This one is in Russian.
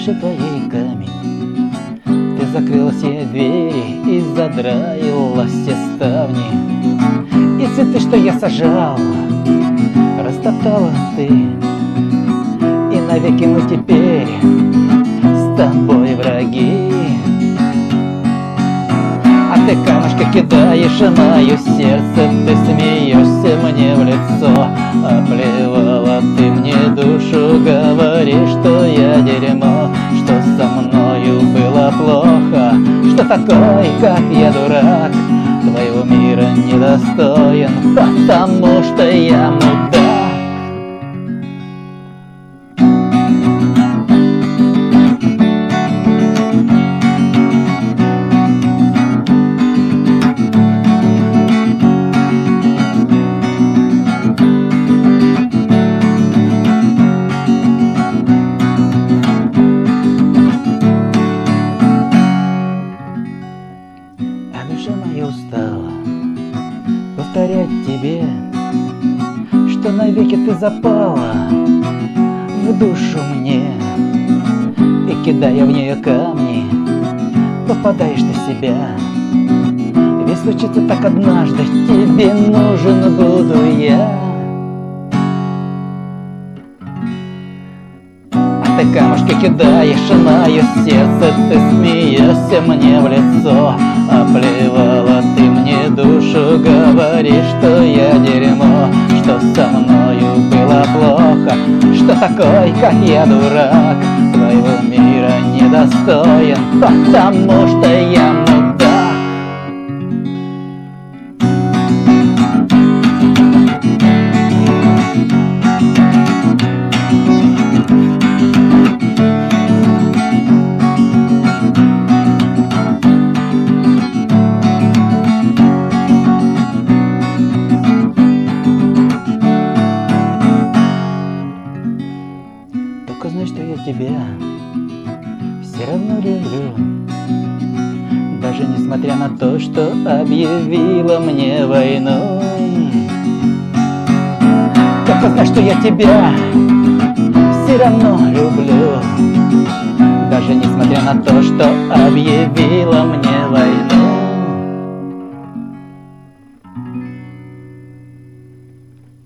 душе твоей камень. Ты закрыла все двери и задраила все ставни. И цветы, что я сажал, растоптала ты. И навеки мы теперь с тобой враги. А ты камушки кидаешь в мое сердце, ты смеешься мне в лицо. Оплевала ты мне душу, говоришь, что я дерьмо, что со мною было плохо, что такой, как я, дурак, твоего мира недостоин, потому что я мудак. Душа моя устала повторять тебе, что навеки ты запала в душу мне. И кидая в нее камни, попадаешь ты в себя. Ведь случится так однажды, тебе нужен буду я. Ты камушки кидаешь в мое сердце, ты смеешься мне в лицо. Оплевала ты мне душу, говоришь, что я дерьмо, что со мною было плохо, что такой, как я, дурак, твоего мира недостоин, потому что я мудак. Только знай, что я тебя все равно люблю, даже несмотря на то, что объявила мне войну. Только знай, что я тебя все равно люблю, даже несмотря на то, что объявила мне войну.